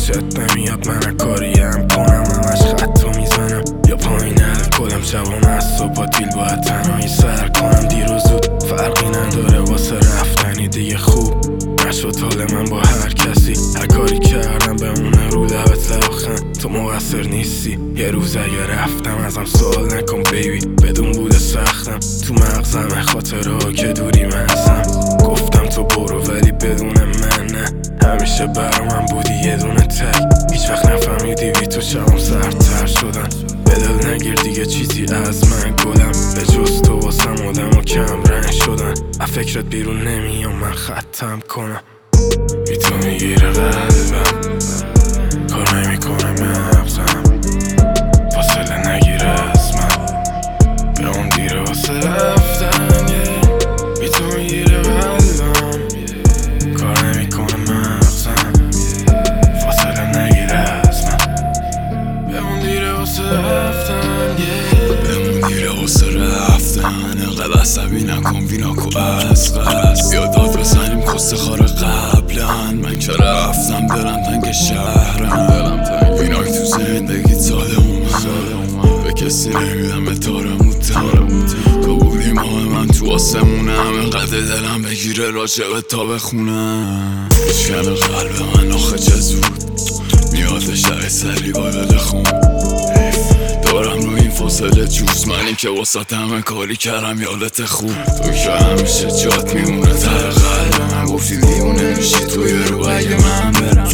خوشت نمیاد من کاریم کنم همش خطو میزنم یا پایین کلم شبام از صبح با دیل باید تنهایی سر کنم دیر و زود فرقی نداره واسه رفتنی دیگه خوب نشد حال من با هر کسی هر کاری کردم بمونه رو لبت لبخند تو مقصر نیستی یه روز اگه رفتم ازم سوال نکن بیبی بدون بوده سختم تو مغزم خاطرها که دوری منزم گفتم تو برو ولی بدون من نه همیشه برا من بودی یه دونه تک هیچ وقت نفهمیدی بی تو شبم سردتر شدن به دل نگیر دیگه چیزی از من گلم به جز تو واسم آدم و کم رنگ شدن از فکرت بیرون نمیام من ختم کنم بی تو میگیره قلبم کار نمیکنه مغزم فاصله نگیره از من به اون دیره واسه رفتن بی تو میگیره قلبم کار نمیکنه مغزم فاصله نگیره از من به اون دیره واسه رفتن به اون دیره واسه رفتن انقدر عصبی نکن ویناکو از قصد یادات بزنیم کست خار قبلن من که رفتم دلم تنگ شهرم ویناک تو زندگی ساده اومد به کسی نمیدم به تارموتم تو بودی ماه من تو آسمونم انقدر دلم بگیره راجبه تا بخونم بشکن قلب من آخه چه زود میادش در سری با دل خون دارم رو این فاصله جوز منی که واسه همه کاری کردم یادت خوب تو که همیشه جات میمونه تر قلب من گفتی دیونه میشی توی رو اگه من برم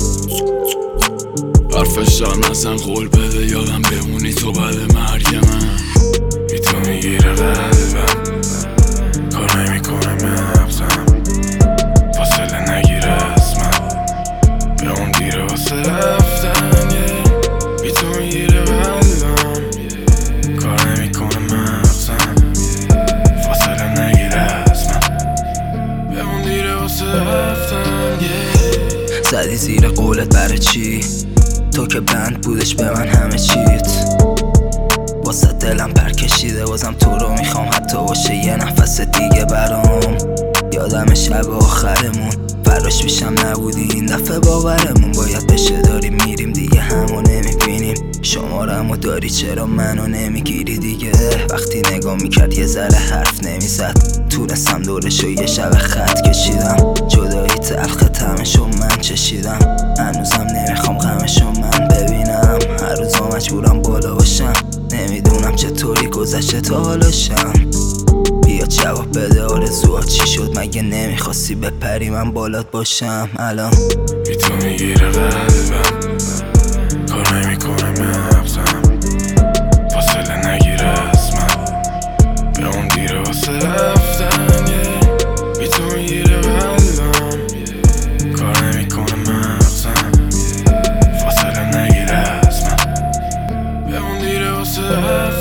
حرفشم نزن قول بده یادم بمونی تو بعد مرگ من بی تو میگیره قلبم کار نمیکنه مغزم فاصله نگیره از من به اون دیره واسه رفتن بی تو میگیره قلبم کار نمیکنه مغزم فاصله نگیره از من به اون دیره واسه رفتن زدی زیر قولت برای چی تو که بند بودش به من همه چیت واسه دلم پر کشیده بازم تو رو میخوام حتی باشه یه نفس دیگه برام یادم شب آخرمون فراش پیشم نبودی این دفعه باورمون باید بشه داریم میریم دیگه همو نمیبینیم شمارمو داری چرا منو نمیگیری دیگه وقتی نگاه میکرد یه ذره حرف نمیزد تونستم دورشو یه شب خط کشیدم جدایی تلخ تمشو من چشیدم هنوزم نمیخوام غمشو من ببینم هر روز مجبورم بالا باشم نمیدونم چطوری گذشته تا حالاشم بیا جواب بده آرزوات چی شد مگه نمیخواستی بپری من بالات باشم الان بی تو میگیره قلبم کار نمیکنه مغزم فاصله نگیره از من به اون دیره واسه رفتن بی تو میگیره قلبم کار نمیکنه مغزم فاصله نگیره از من به اون دیره واسه رفتن